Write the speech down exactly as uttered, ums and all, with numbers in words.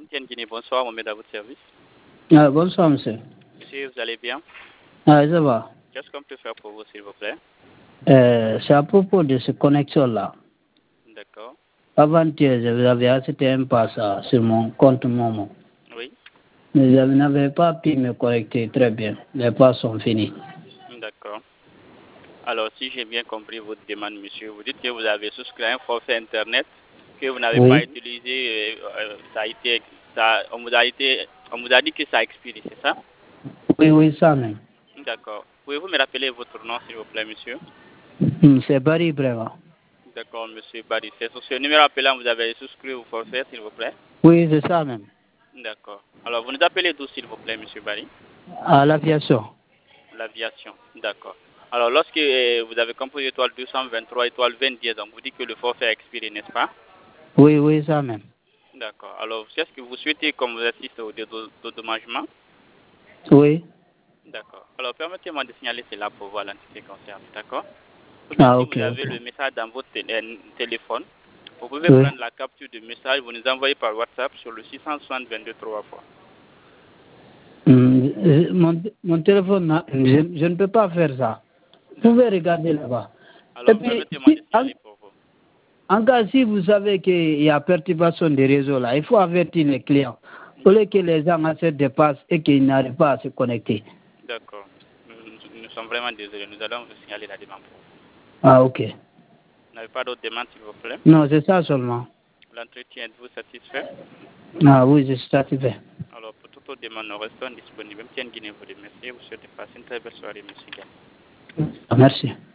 M T N Guinée, bonsoir, on met à votre service. Ah, bonsoir, monsieur. Monsieur, vous allez bien? Ah, ça va. Qu'est-ce qu'on peut faire pour vous, s'il vous plaît? Euh, c'est à propos de cette connexion-là. D'accord. Avant-hier, je vous avais acheté un pass euh, sur mon compte Momo. Oui. Mais je n'avais pas pu me connecter très bien. Les passes sont finis. D'accord. Alors, si j'ai bien compris votre demande, monsieur, vous dites que vous avez souscrit un forfait Internet que vous n'avez Oui. pas utilisé, euh, euh, ça a été, ça, on vous a été, on vous a dit que ça a expiré, c'est ça? Oui, oui, ça même. D'accord. Pouvez-vous me rappeler votre nom, s'il vous plaît, monsieur? Hmm, c'est Barry Breva. D'accord, monsieur Barry. C'est sur ce numéro appelant, vous avez souscrit au forfait, s'il vous plaît? Oui, c'est ça même. D'accord. Alors, vous nous appelez d'où, s'il vous plaît, monsieur Barry? À l'aviation. L'aviation. D'accord. Alors, lorsque euh, vous avez composé étoile deux cent vingt-trois, étoile vingt-deux, donc vous dites que le forfait a expiré, n'est-ce pas? Oui, oui, ça même. D'accord. Alors, qu'est-ce que vous souhaitez qu'on vous assiste au dédommagement? Oui. D'accord. Alors, permettez-moi de signaler cela pour voir l'entité concernée. D'accord? Ou bien, Ah, si ok, vous avez ok. le message dans votre tél téléphone, vous pouvez Oui. prendre la capture du message, vous nous envoyez par WhatsApp sur le six cent soixante vingt-deux trois fois. Hmm, mon, mon téléphone, là, je, je ne peux pas faire ça. Vous pouvez regarder là-bas. Et Alors, puis, permettez-moi de si, en, signaler pour vous. en cas, si vous savez qu'il y a perturbation des réseaux là, il faut avertir les clients. Pour que les gens achètent des passes et qu'ils n'arrivent pas à se connecter. D'accord. Nous, nous, nous sommes vraiment désolés. Nous allons vous signaler la demande pour vous. Ah, ok. Vous n'avez pas d'autres demandes, s'il vous plaît? Non, c'est ça seulement. L'entretien, êtes-vous satisfait? Ah oui, je suis satisfait. Alors, pour toute autre demande, nous restons disponibles. M T N Guinée vous remercie. Vous souhaitez passer une très belle soirée, monsieur Gall. Merci.